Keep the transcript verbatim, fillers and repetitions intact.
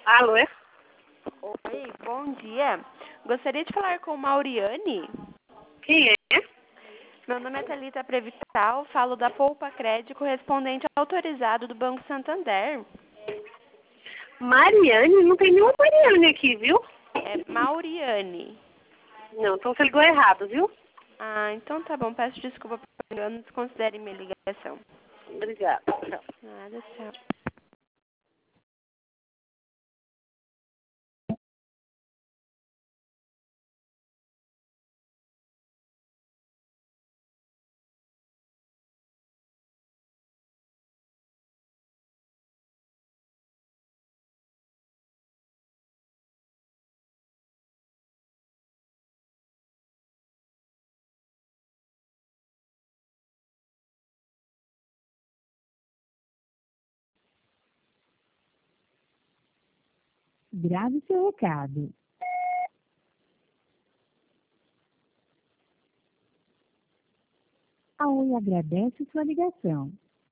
Alô? Oi, bom dia. Gostaria de falar com Mauriane. Quem é? Meu nome é Thalita Prevital, falo da Poupa Crédito, correspondente autorizado do Banco Santander. Mariane? Não tem nenhuma Mariane aqui, viu? É Mauriane. Não, então você ligou errado, viu? Ah, então tá bom. Peço desculpa por engano, desconsidere minha ligação. Obrigada. Tchau. Nada, tchau. Grave seu recado. A Oi agradece sua ligação.